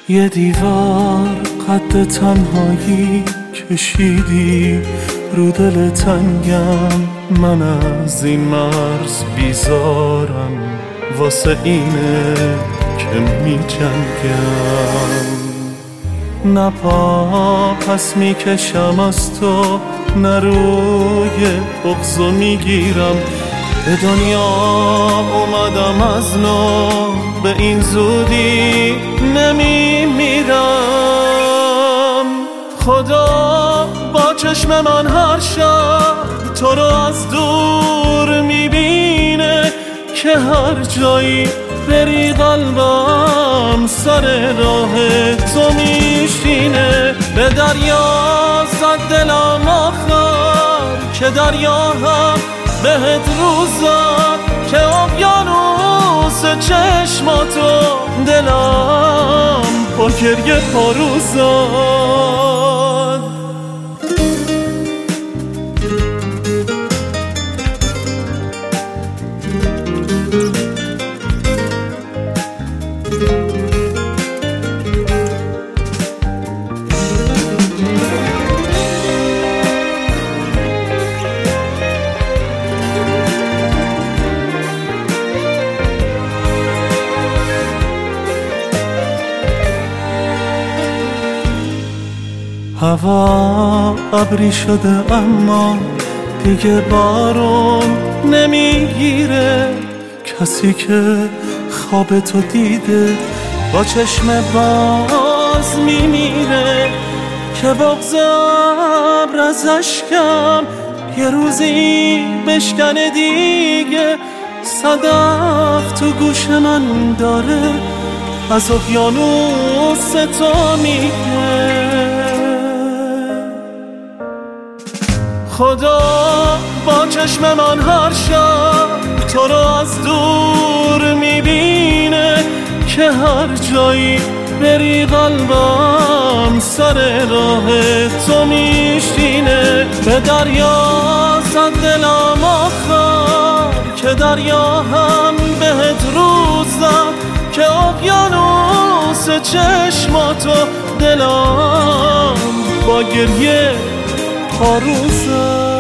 یه دیوار قد تنهایی کشیدی رو دل تنگم، من از این مرز بیزارم، واسه اینه که می جنگم. نه پا پس می کشم از تو، نه روی بغضو می گیرم. به دنیا اومدم از نو، به این زودی نمی میرم. خدا با چشم من هر شب تو رو از دور میبینه، که هر جایی بری قلبم سر راه تو میشینه. به دریا زد دلم آخر که دریا هم بهت روزاد، که اقیانوس چشماتو دلم با گریه پاروزاد. هوا ابری شده اما دیگه بارون نمیگیره، کسی که خواب تو دیده با چشم باز میمیره. که بغض ابر از اشکم یه روزی بشکنه دیگه، صدف تو گوش من داره از اقیانوس تو میگه. خدا با چشم من هر شب تو رو از دور میبینه، که هر جایی بری قلبم سر راه تو میشینه. به دریا زد دلم آخر که دریا هم بهت روز زد، که اقیانوس چشماتو دلم با گریه پاروزه.